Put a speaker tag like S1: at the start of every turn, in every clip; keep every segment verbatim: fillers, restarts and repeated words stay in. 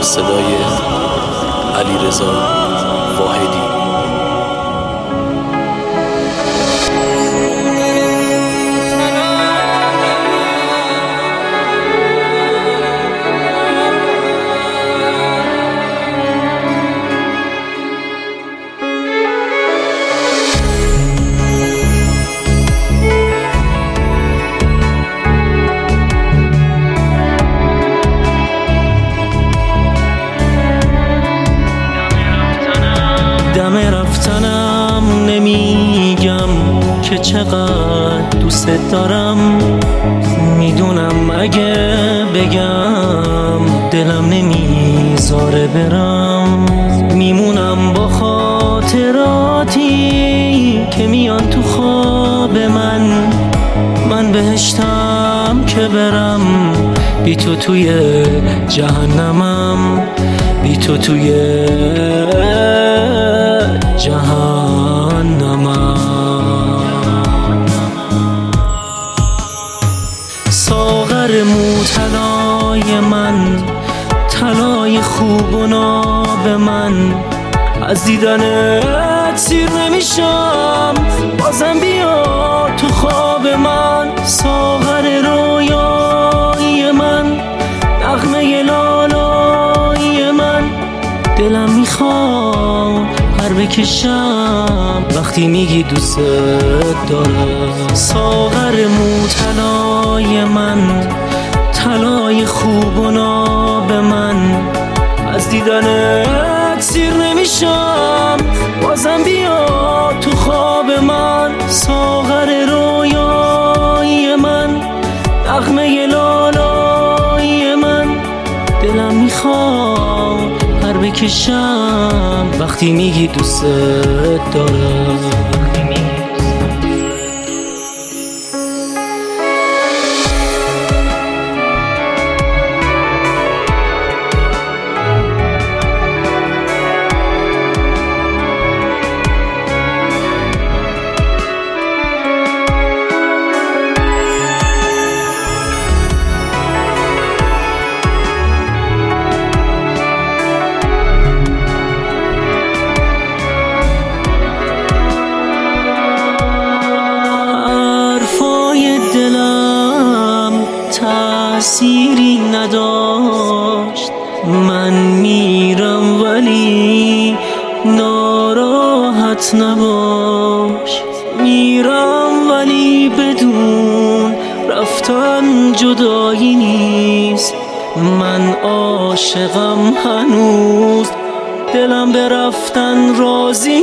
S1: صدای علیرضا واحدی.
S2: دم رفتنم نمیگم که چقدر دوست دارم، میدونم اگه بگم دلم نمیذاره برم. میمونم با خاطراتی که میان تو خواب من، من بهشتم که برم، بی تو توی جهنمم، بی تو توی جهنمم. ساغر مو طلای من، طلای خوب و ناب من، از دیدنت سیر نمیشم، بازم بیا تو خواب من. ساغر رویایی من، نغمه لالایی من، دلم میخواد پر بکشم وقتی میگی دوست دارم. ساغر مو طلای من، طلای خوب و ناب من، از دیدنت سیر نمیشم، بازم بیا تو خواب من. ساغر رویایی من، نغمه لالایی من، دلم میخواد پر بکشم وقتی میگی دوست دارم. تأثیری نداشت، من میرم ولی ناراحت نباش. میرم ولی بدون رفتن جدایی نیست، من عاشقم هنوز، دلم به رفتن راضی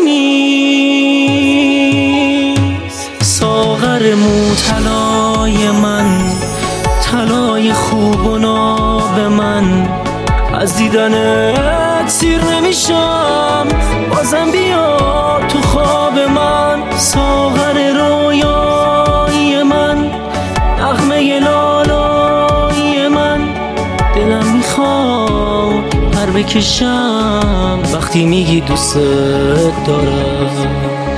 S2: نیست. ساغر مو طلای من، طلای خوب و ناب من، از دیدنت سیر نمیشم، بازم بیا تو خواب من. ساغر رویایی من، نغمه لالایی من، دلم میخواد پر بکشم وقتی میگی دوست دارم.